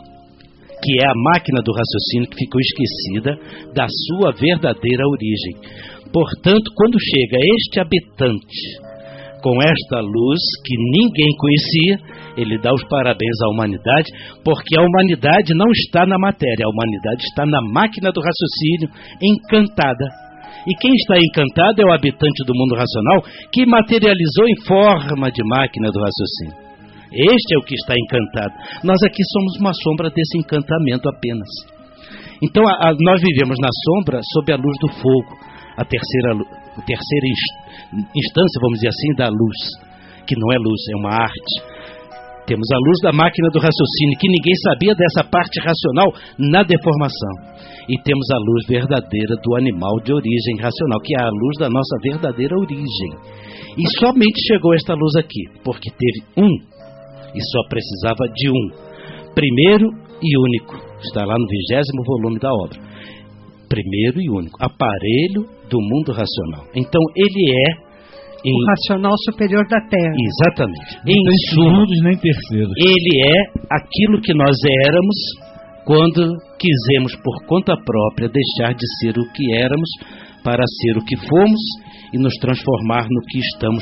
que é a máquina do raciocínio que ficou esquecida da sua verdadeira origem. Portanto, quando chega este habitante com esta luz que ninguém conhecia, ele dá os parabéns à humanidade, porque a humanidade não está na matéria, a humanidade está na máquina do raciocínio, encantada. E quem está encantado é o habitante do mundo racional, que materializou em forma de máquina do raciocínio. Este é o que está encantado. Nós aqui somos uma sombra desse encantamento apenas. Então a, a, nós vivemos na sombra sob a luz do fogo, a terceira, a terceira instância, vamos dizer assim, da luz, que não é luz, é uma arte. Temos a luz da máquina do raciocínio, que ninguém sabia dessa parte racional na deformação. E temos a luz verdadeira do animal de origem racional, que é a luz da nossa verdadeira origem. E somente chegou esta luz aqui, porque teve um, e só precisava de um. Primeiro e único. Está lá no vigésimo volume da obra. Primeiro e único. Aparelho do mundo racional. Então ele é em... o racional superior da Terra. Exatamente. Não em tem segundos nem terceiros. Ele é aquilo que nós éramos quando quisemos por conta própria deixar de ser o que éramos para ser o que fomos e nos transformar no que estamos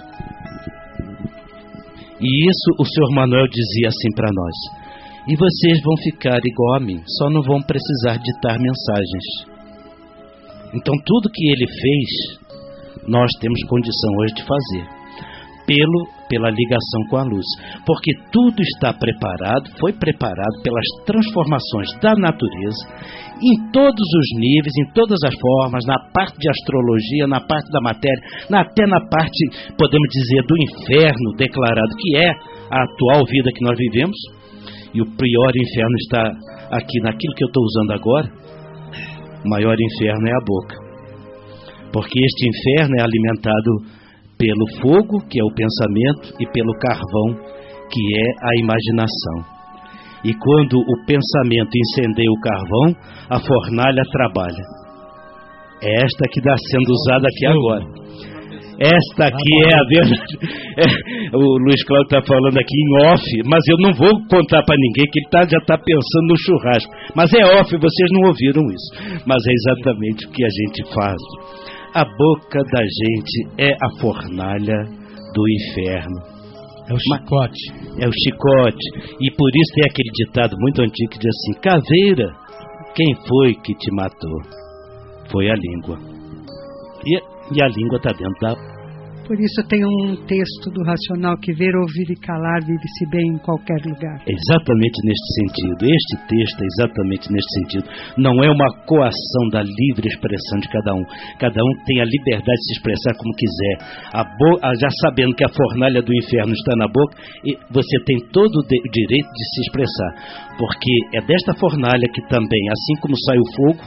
sendo. E isso o senhor Manuel dizia assim para nós: e vocês vão ficar igual a mim, só não vão precisar ditar mensagens. Então tudo que ele fez, nós temos condição hoje de fazer. Pelo, pela ligação com a luz, porque tudo está preparado, foi preparado pelas transformações da natureza, em todos os níveis, em todas as formas, na parte de astrologia, na parte da matéria, na, até na parte, podemos dizer, do inferno declarado, que é a atual vida que nós vivemos, e o pior inferno está aqui naquilo que eu estou usando agora. O maior inferno é a boca, porque este inferno é alimentado pelo fogo, que é o pensamento, e pelo carvão, que é a imaginação. E quando o pensamento incendeia o carvão, a fornalha trabalha. É esta que está sendo usada aqui agora. Esta aqui é a verdade. É, o Luiz Cláudio está falando aqui em off, mas eu não vou contar para ninguém, que ele tá, já está pensando no churrasco. Mas é off, vocês não ouviram isso. Mas é exatamente o que a gente faz. A boca da gente é a fornalha do inferno. É o chicote. É o chicote. E por isso tem aquele ditado muito antigo que diz assim: caveira, quem foi que te matou? Foi a língua. E, e a língua está dentro da... Por isso tem um texto do Racional que ver, ouvir e calar vive-se bem em qualquer lugar. Exatamente neste sentido. Este texto é exatamente neste sentido. Não é uma coação da livre expressão de cada um. Cada um tem a liberdade de se expressar como quiser. A bo... Já sabendo que a fornalha do inferno está na boca, você tem todo o de... direito de se expressar. Porque é desta fornalha que também, assim como sai o fogo,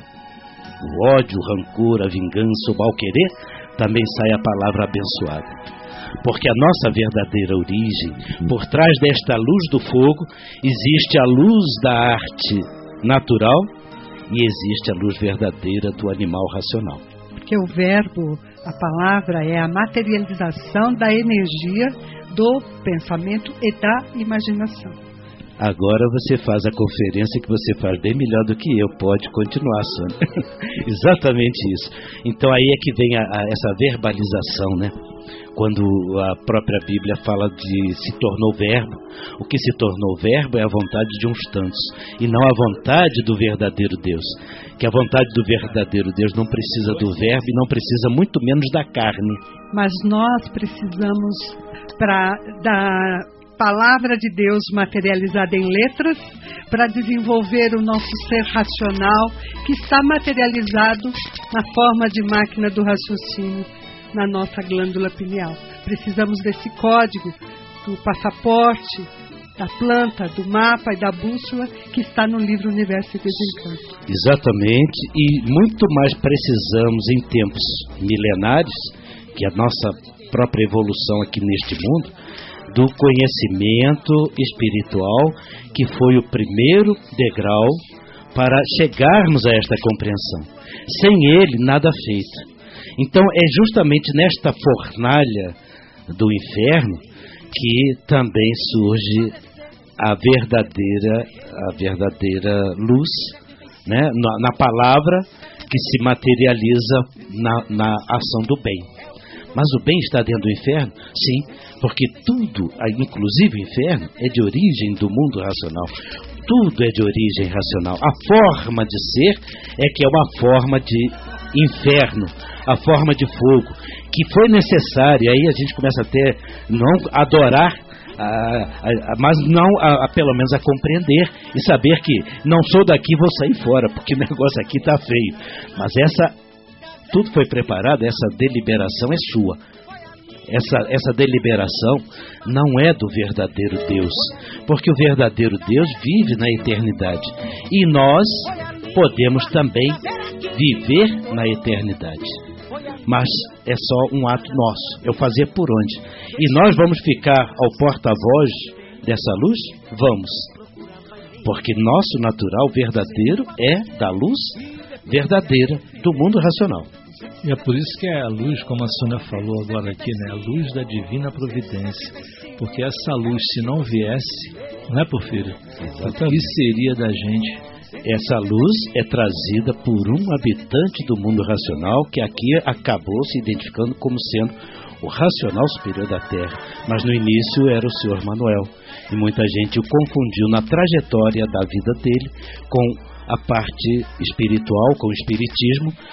o ódio, o rancor, a vingança, o mal-querer, também sai a palavra abençoada. Porque a nossa verdadeira origem, por trás desta luz do fogo, existe a luz da arte natural e existe a luz verdadeira do animal racional. Porque o verbo, a palavra, é a materialização da energia do pensamento e da imaginação. Agora você faz a conferência que você faz bem melhor do que eu. Pode continuar, Sônia. Exatamente isso. Então aí é que vem a, a, essa verbalização, né? Quando a própria Bíblia fala de se tornou verbo, o que se tornou verbo é a vontade de uns tantos, e não a vontade do verdadeiro Deus. Que a vontade do verdadeiro Deus não precisa do verbo e não precisa muito menos da carne. Mas nós precisamos pra, da... palavra de Deus materializada em letras para desenvolver o nosso ser racional, que está materializado na forma de máquina do raciocínio na nossa glândula pineal. Precisamos desse código do passaporte, da planta, do mapa e da bússola que está no livro Universo e Desencanto. Exatamente, e muito mais precisamos em tempos milenares, que a nossa própria evolução aqui neste mundo, do conhecimento espiritual, que foi o primeiro degrau para chegarmos a esta compreensão. Sem ele, nada feito. Então, é justamente nesta fornalha do inferno que também surge a verdadeira, a verdadeira luz, né? na, na palavra que se materializa na, na ação do bem. Mas o bem está dentro do inferno? Sim, porque tudo, inclusive o inferno, é de origem do mundo racional. Tudo é de origem racional. A forma de ser é que é uma forma de inferno, a forma de fogo, que foi necessária. Aí a gente começa até não a adorar, a, a, a, mas não a, a, pelo menos a compreender e saber que não sou daqui, vou sair fora, porque o negócio aqui está feio. Mas essa... tudo foi preparado, essa deliberação é sua. Essa, essa deliberação não é do verdadeiro Deus, porque o verdadeiro Deus vive na eternidade. E nós podemos também viver na eternidade. Mas é só um ato nosso, é o fazer por onde. E nós vamos ficar ao porta-voz dessa luz? Vamos. Porque nosso natural verdadeiro é da luz verdadeira do mundo racional. E é por isso que é a luz, como a Sônia falou agora aqui, né? A luz da divina providência. Porque essa luz, se não viesse, não é, Porfírio? O que seria da gente? Essa luz é trazida por um habitante do mundo racional que aqui acabou se identificando como sendo o racional superior da Terra. Mas no início era o senhor Manuel. E muita gente o confundiu na trajetória da vida dele com a parte espiritual, com o espiritismo,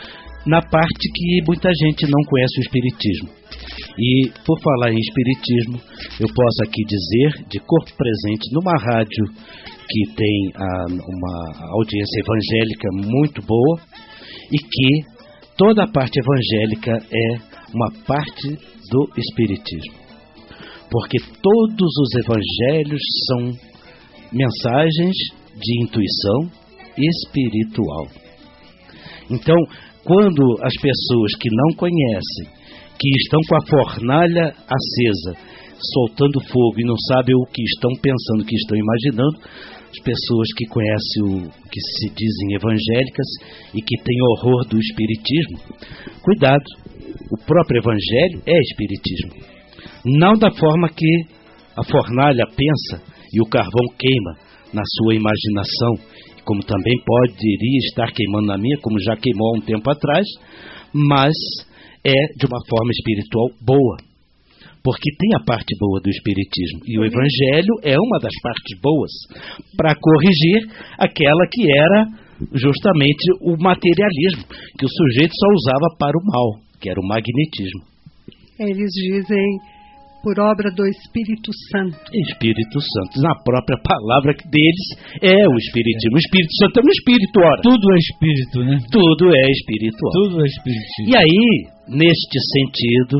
na parte que muita gente não conhece o Espiritismo. E, por falar em Espiritismo, eu posso aqui dizer, de corpo presente, numa rádio que tem a, uma audiência evangélica muito boa, e que toda a parte evangélica é uma parte do Espiritismo. Porque todos os evangelhos são mensagens de intuição espiritual. Então, quando as pessoas que não conhecem, que estão com a fornalha acesa, soltando fogo e não sabem o que estão pensando, o que estão imaginando, as pessoas que conhecem o que se dizem evangélicas e que têm horror do espiritismo, cuidado, o próprio evangelho é espiritismo. Não da forma que a fornalha pensa e o carvão queima na sua imaginação, como também poderia estar queimando na minha, como já queimou há um tempo atrás, mas é de uma forma espiritual boa, porque tem a parte boa do espiritismo, e o evangelho é uma das partes boas, para corrigir aquela que era justamente o materialismo, que o sujeito só usava para o mal, que era o magnetismo. Eles dizem por obra do Espírito Santo. Espírito Santo, na própria palavra deles, é o Espiritismo. O Espírito Santo é um espírito, ora. Tudo é espírito, né? Tudo é espiritual. Tudo é espiritismo. E aí, neste sentido,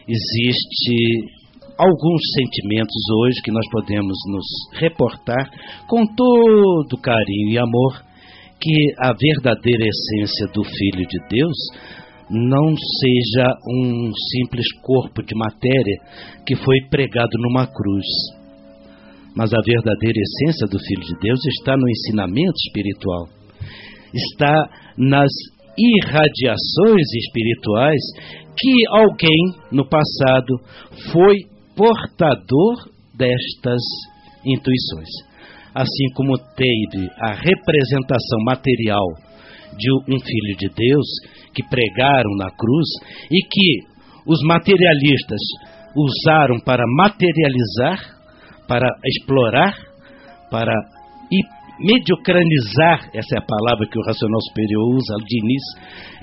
existe alguns sentimentos hoje que nós podemos nos reportar com todo carinho e amor, que a verdadeira essência do Filho de Deus não seja um simples corpo de matéria que foi pregado numa cruz. Mas a verdadeira essência do Filho de Deus está no ensinamento espiritual. Está nas irradiações espirituais que alguém no passado foi portador destas intuições. Assim como teve a representação material de um Filho de Deus que pregaram na cruz e que os materialistas usaram para materializar, para explorar, para mediocranizar, essa é a palavra que o racional superior usa de início,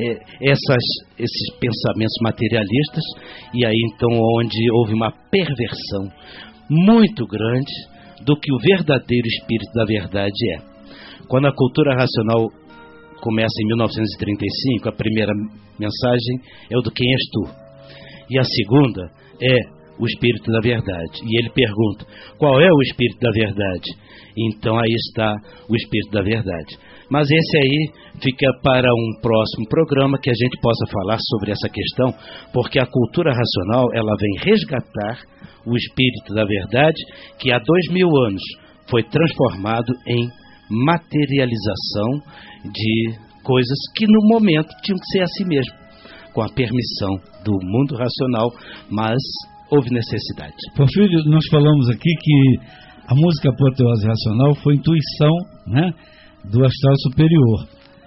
é, essas, esses pensamentos materialistas, e aí então onde houve uma perversão muito grande do que o verdadeiro espírito da verdade é. Quando a cultura racional começa em mil novecentos e trinta e cinco, a primeira mensagem é o do quem és tu. E a segunda é o Espírito da Verdade. E ele pergunta, qual é o Espírito da Verdade? Então aí está o Espírito da Verdade. Mas esse aí fica para um próximo programa que a gente possa falar sobre essa questão, porque a cultura racional, ela vem resgatar o Espírito da Verdade, que há dois mil anos foi transformado em materialização de coisas que no momento tinham que ser assim mesmo, com a permissão do mundo racional, mas houve necessidade. Porfírio, nós falamos aqui que a música apoteose racional foi intuição, né, do astral superior.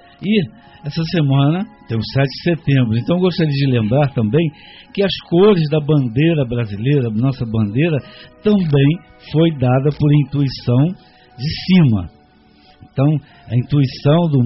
E essa semana tem o sete de setembro, então eu gostaria de lembrar também que as cores da bandeira brasileira, nossa bandeira, também foi dada por intuição de cima. Então, a intuição do,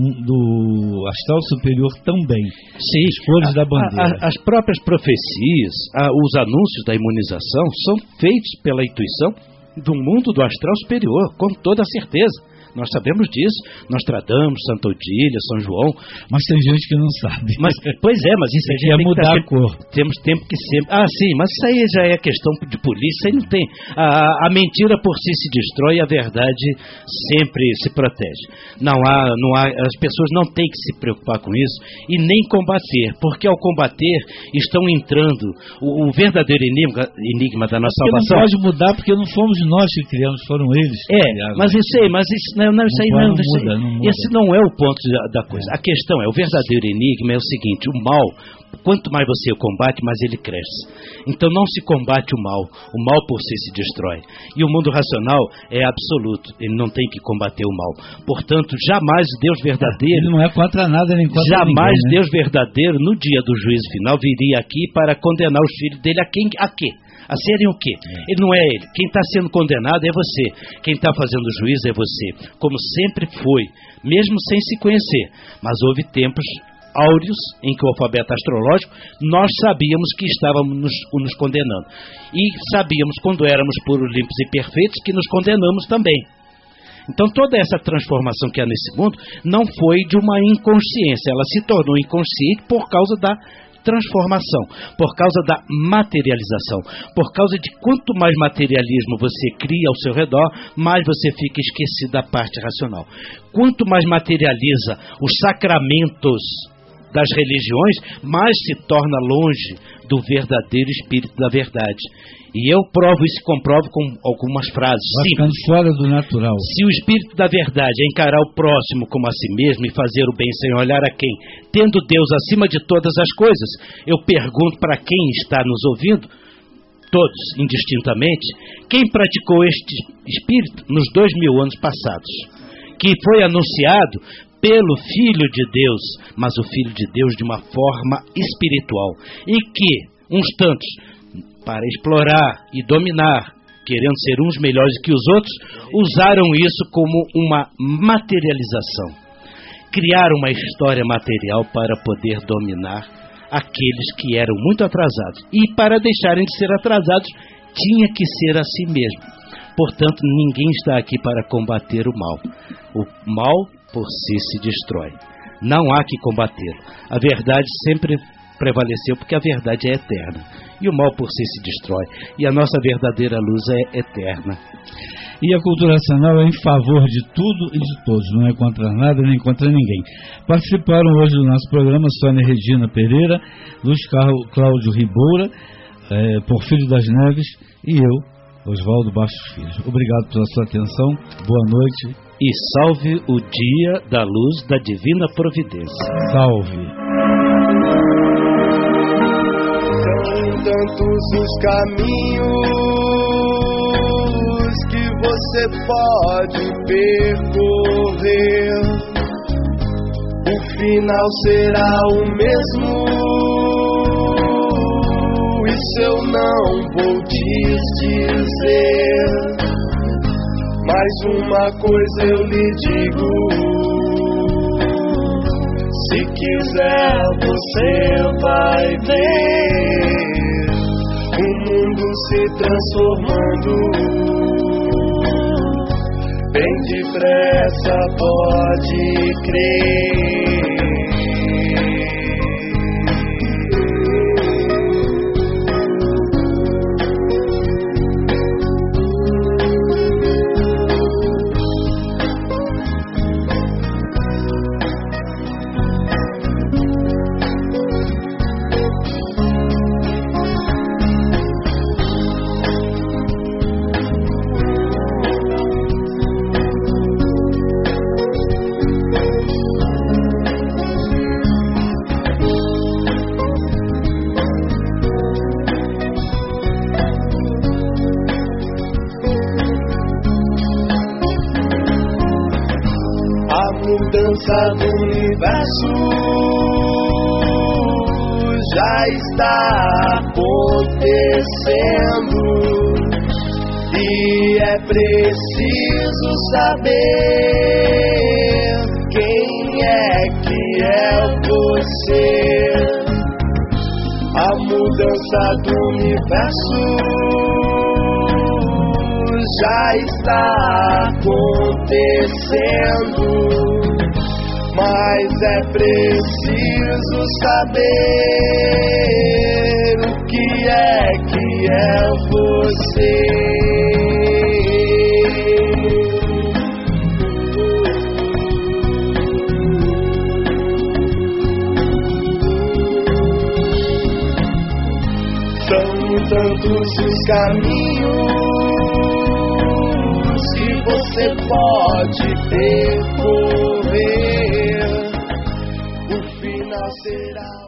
do astral superior também. Sim, as cores a, da bandeira. A, a, as próprias profecias, a, os anúncios da imunização são feitos pela intuição do mundo do astral superior, com toda certeza. Nós sabemos disso, Nostradamus, Santa Odília, São João. Mas tem gente que não sabe. Mas, pois é, mas isso aqui é mudar sempre, a cor. Temos tempo que sempre... Ah, sim, mas isso aí já é questão de polícia, aí não tem. A, a mentira por si se destrói e a verdade sempre se protege. Não há, não há, as pessoas não têm que se preocupar com isso e nem combater, porque ao combater estão entrando o, o verdadeiro enigma, enigma da nossa porque salvação. Não pode mudar porque não fomos nós que criamos, foram eles. É, mas isso aí, mas isso não, não, isso aí não, não, isso muda, aí, não muda. Esse não é o ponto da, da coisa. A questão é, o verdadeiro enigma é o seguinte, o mal, quanto mais você o combate, mais ele cresce. Então não se combate o mal, o mal por si se destrói. E o mundo racional é absoluto, ele não tem que combater o mal. Portanto, jamais Deus verdadeiro... Ele não é contra nada nem contra jamais ninguém, né? Deus verdadeiro, no dia do juízo final, viria aqui para condenar os filhos dele a quem? A quê? A serem o quê? É. Ele não é ele. Quem está sendo condenado é você. Quem está fazendo juízo é você. Como sempre foi, mesmo sem se conhecer. Mas houve tempos áureos em que o alfabeto astrológico nós sabíamos que estávamos nos, nos condenando. E sabíamos, quando éramos puros, limpos e perfeitos, que nos condenamos também. Então toda essa transformação que há nesse mundo não foi de uma inconsciência, ela se tornou inconsciente por causa da transformação, por causa da materialização, por causa de quanto mais materialismo você cria ao seu redor, mais você fica esquecido da parte racional. Quanto mais materializa os sacramentos das religiões, mais se torna longe do verdadeiro espírito da verdade. E eu provo isso e comprovo com algumas frases. Sim. Fora do natural. Se o espírito da verdade é encarar o próximo como a si mesmo e fazer o bem sem olhar a quem, tendo Deus acima de todas as coisas, eu pergunto para quem está nos ouvindo, todos indistintamente, quem praticou este espírito nos dois mil anos passados, que foi anunciado pelo Filho de Deus, mas o Filho de Deus de uma forma espiritual, e que uns tantos, para explorar e dominar, querendo ser uns melhores que os outros, usaram isso como uma materialização. Criaram uma história material para poder dominar aqueles que eram muito atrasados. E para deixarem de ser atrasados, tinha que ser assim mesmo. Portanto, ninguém está aqui para combater o mal. O mal, por si, se destrói. Não há que combatê-lo. A verdade sempre prevaleceu porque a verdade é eterna. E o mal por si se destrói. E a nossa verdadeira luz é eterna. E a cultura nacional é em favor de tudo e de todos, não é contra nada nem contra ninguém. Participaram hoje do nosso programa Sônia Regina Pereira, Luiz Cláudio Riboura, é, Porfírio das Neves e eu, Oswaldo Bastos Filho. Obrigado pela sua atenção, boa noite. E salve o dia da luz da divina providência. Salve. São tantos os caminhos que você pode percorrer, o final será o mesmo. Isso eu não vou te dizer, mas uma coisa eu lhe digo: se quiser você vai ver o mundo se transformando. Bem depressa, pode crer. Do universo já está acontecendo e é preciso saber quem é que é você. A mudança do universo já está acontecendo, mas é preciso saber o que é que é você. São tantos os caminhos que você pode percorrer, o final será